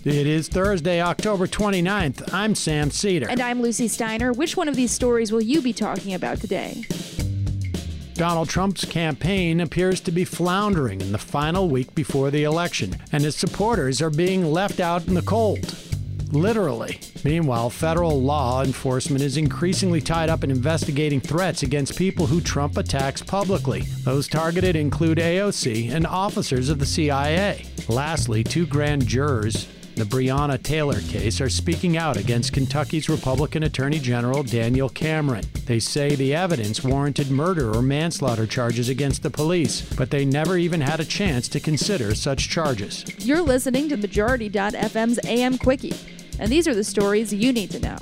It is Thursday, October 29th. I'm Sam Cedar. And I'm Lucy Steiner. Which one of these stories will you be talking about today? Donald Trump's campaign appears to be floundering in the final week before the election, and his supporters are being left out in the cold. Literally. Meanwhile, federal law enforcement is increasingly tied up in investigating threats against people who Trump attacks publicly. Those targeted include AOC and officers of the CIA. Lastly, two grand jurors, the Breonna Taylor case, are speaking out against Kentucky's Republican Attorney General Daniel Cameron. They say the evidence warranted murder or manslaughter charges against the police, but they never even had a chance to consider such charges. You're listening to Majority.fm's AM Quickie, and these are the stories you need to know.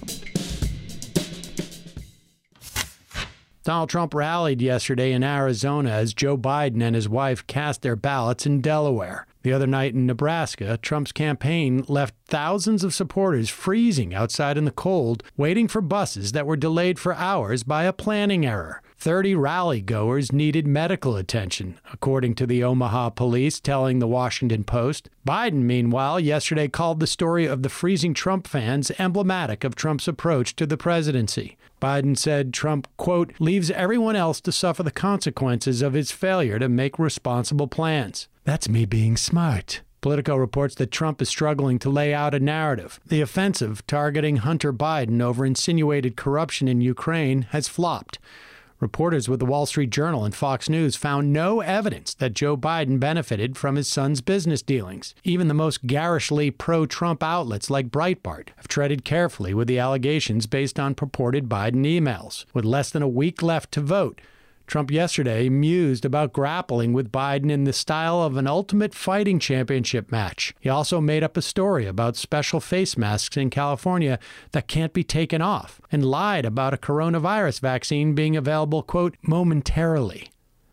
Donald Trump rallied yesterday in Arizona as Joe Biden and his wife cast their ballots in Delaware. The other night in Nebraska, Trump's campaign left thousands of supporters freezing outside in the cold, waiting for buses that were delayed for hours by a planning error. 30 rally-goers needed medical attention, according to the Omaha police telling the Washington Post. Biden, meanwhile, yesterday called the story of the freezing Trump fans emblematic of Trump's approach to the presidency. Biden said Trump, quote, leaves everyone else to suffer the consequences of his failure to make responsible plans. That's me being smart. Politico reports that Trump is struggling to lay out a narrative. The offensive targeting Hunter Biden over insinuated corruption in Ukraine has flopped. Reporters with the Wall Street Journal and Fox News found no evidence that Joe Biden benefited from his son's business dealings. Even the most garishly pro-Trump outlets like Breitbart have treaded carefully with the allegations based on purported Biden emails. With less than a week left to vote, Trump yesterday mused about grappling with Biden in the style of an Ultimate Fighting Championship match. He also made up a story about special face masks in California that can't be taken off, and lied about a coronavirus vaccine being available, quote, momentarily.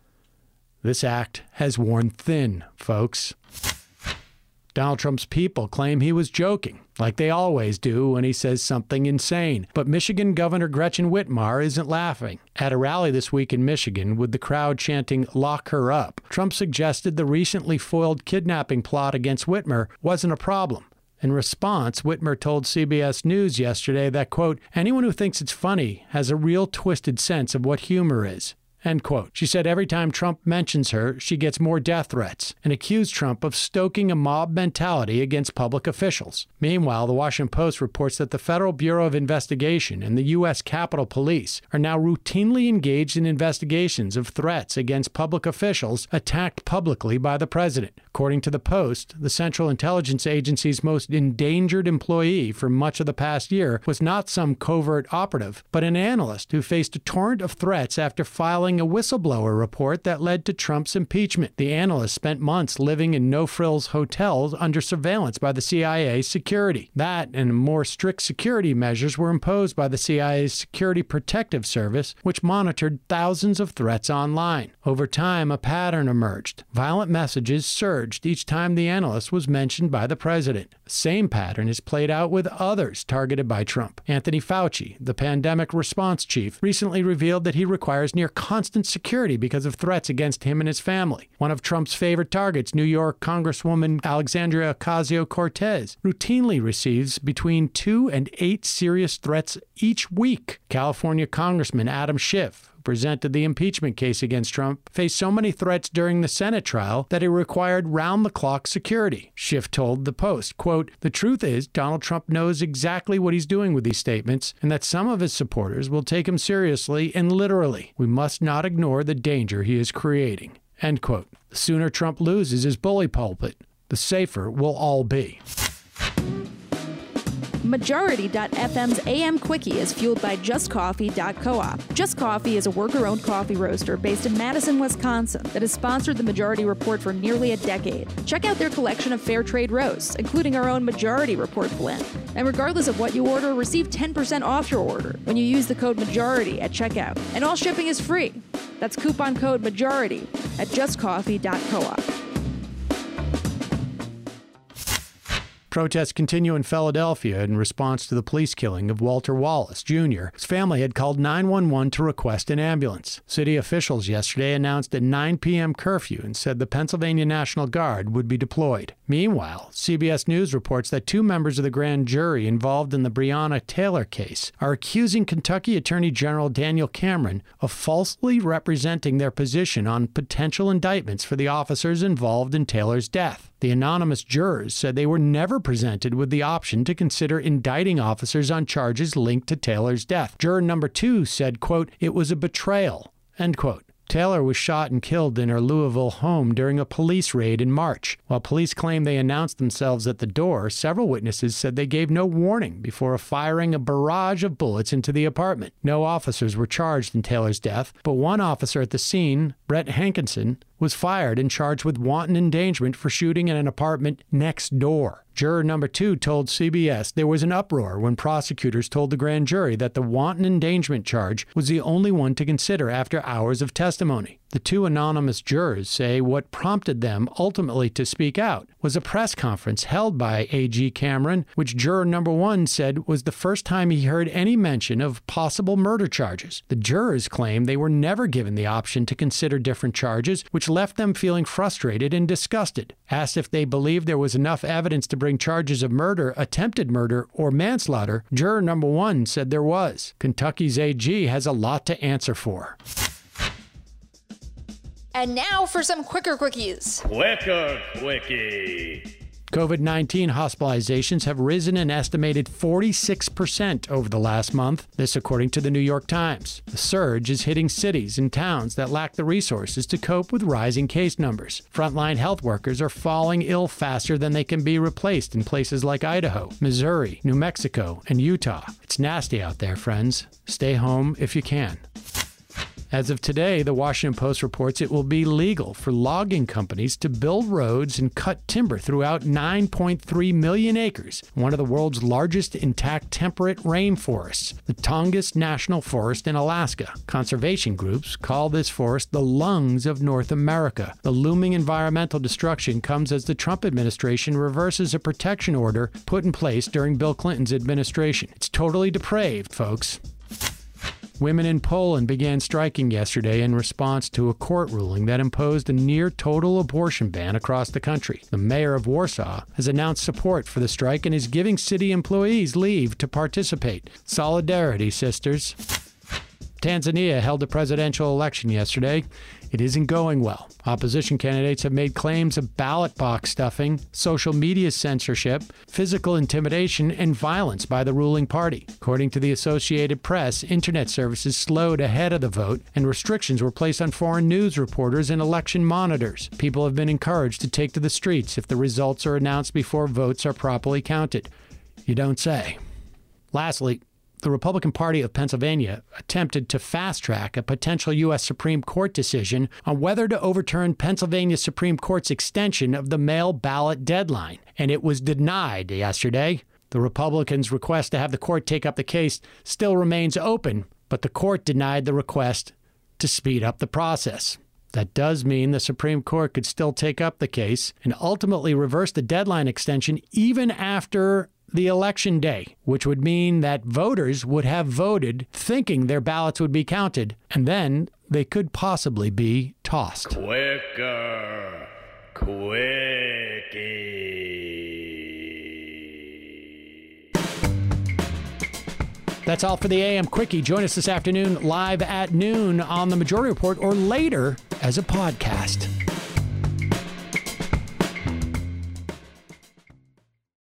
This act has worn thin, folks. Donald Trump's people claim he was joking, like they always do when he says something insane. But Michigan Governor Gretchen Whitmer isn't laughing. At a rally this week in Michigan, with the crowd chanting, "Lock her up," Trump suggested the recently foiled kidnapping plot against Whitmer wasn't a problem. In response, Whitmer told CBS News yesterday that, quote, anyone who thinks it's funny has a real twisted sense of what humor is. End quote. She said every time Trump mentions her, she gets more death threats, and accused Trump of stoking a mob mentality against public officials. Meanwhile, the Washington Post reports that the Federal Bureau of Investigation and the U.S. Capitol Police are now routinely engaged in investigations of threats against public officials attacked publicly by the president. According to the Post, the Central Intelligence Agency's most endangered employee for much of the past year was not some covert operative, but an analyst who faced a torrent of threats after filing a whistleblower report that led to Trump's impeachment. The analyst spent months living in no-frills hotels under surveillance by the CIA security. That and more strict security measures were imposed by the CIA's Security Protective Service, which monitored thousands of threats online. Over time, a pattern emerged. Violent messages surged each time the analyst was mentioned by the president. The same pattern is played out with others targeted by Trump. Anthony Fauci, the pandemic response chief, recently revealed that he requires near constant security because of threats against him and his family. One of Trump's favorite targets, New York Congresswoman Alexandria Ocasio-Cortez, routinely receives between 2 and 8 serious threats each week. California Congressman Adam Schiff, who presented the impeachment case against Trump, faced so many threats during the Senate trial that it required round-the-clock security. Schiff told the Post, quote, the truth is Donald Trump knows exactly what he's doing with these statements and that some of his supporters will take him seriously and literally. We must not ignore the danger he is creating. End quote. The sooner Trump loses his bully pulpit, the safer we'll all be. Majority.fm's AM Quickie is fueled by JustCoffee.coop. Just Coffee is a worker-owned coffee roaster based in Madison, Wisconsin that has sponsored the Majority Report for nearly a decade. Check out their collection of fair trade roasts, including our own Majority Report blend. And regardless of what you order, receive 10% off your order when you use the code MAJORITY at checkout. And all shipping is free. That's coupon code MAJORITY at JustCoffee.coop. Protests continue in Philadelphia in response to the police killing of Walter Wallace, Jr. His family had called 911 to request an ambulance. City officials yesterday announced a 9 p.m. curfew and said the Pennsylvania National Guard would be deployed. Meanwhile, CBS News reports that 2 members of the grand jury involved in the Breonna Taylor case are accusing Kentucky Attorney General Daniel Cameron of falsely representing their position on potential indictments for the officers involved in Taylor's death. The anonymous jurors said they were never presented with the option to consider indicting officers on charges linked to Taylor's death. Juror number 2 said, quote, "It was a betrayal," end quote. Taylor was shot and killed in her Louisville home during a police raid in March. While police claim they announced themselves at the door, several witnesses said they gave no warning before firing a barrage of bullets into the apartment. No officers were charged in Taylor's death, but one officer at the scene, Brett Hankinson, was fired and charged with wanton endangerment for shooting in an apartment next door. Juror number 2 told CBS there was an uproar when prosecutors told the grand jury that the wanton endangerment charge was the only one to consider after hours of testimony. The 2 anonymous jurors say what prompted them ultimately to speak out was a press conference held by AG Cameron, which juror number 1 said was the first time he heard any mention of possible murder charges. The jurors claim they were never given the option to consider different charges, which left them feeling frustrated and disgusted. Asked if they believed there was enough evidence to bring charges of murder, attempted murder, or manslaughter, juror number 1 said there was. Kentucky's AG has a lot to answer for. And now for some quicker quickies. Quicker quickie. COVID-19 hospitalizations have risen an estimated 46% over the last month, this according to the New York Times. The surge is hitting cities and towns that lack the resources to cope with rising case numbers. Frontline health workers are falling ill faster than they can be replaced in places like Idaho, Missouri, New Mexico, and Utah. It's nasty out there, friends. Stay home if you can. As of today, the Washington Post reports it will be legal for logging companies to build roads and cut timber throughout 9.3 million acres, one of the world's largest intact temperate rainforests, the Tongass National Forest in Alaska. Conservation groups call this forest the lungs of North America. The looming environmental destruction comes as the Trump administration reverses a protection order put in place during Bill Clinton's administration. It's totally depraved, folks. Women in Poland began striking yesterday in response to a court ruling that imposed a near-total abortion ban across the country. The mayor of Warsaw has announced support for the strike and is giving city employees leave to participate. Solidarity, sisters. Tanzania held a presidential election yesterday. It isn't going well. Opposition candidates have made claims of ballot box stuffing, social media censorship, physical intimidation, and violence by the ruling party. According to the Associated Press, internet services slowed ahead of the vote, and restrictions were placed on foreign news reporters and election monitors. People have been encouraged to take to the streets if the results are announced before votes are properly counted. You don't say. Lastly, the Republican Party of Pennsylvania attempted to fast-track a potential U.S. Supreme Court decision on whether to overturn Pennsylvania Supreme Court's extension of the mail ballot deadline, and it was denied yesterday. The Republicans' request to have the court take up the case still remains open, but the court denied the request to speed up the process. That does mean the Supreme Court could still take up the case and ultimately reverse the deadline extension even after the election day, which would mean that voters would have voted thinking their ballots would be counted, and then they could possibly be tossed. Quicker quickie. That's all for the AM Quickie. Join us this afternoon live at noon on The Majority Report or later as a podcast.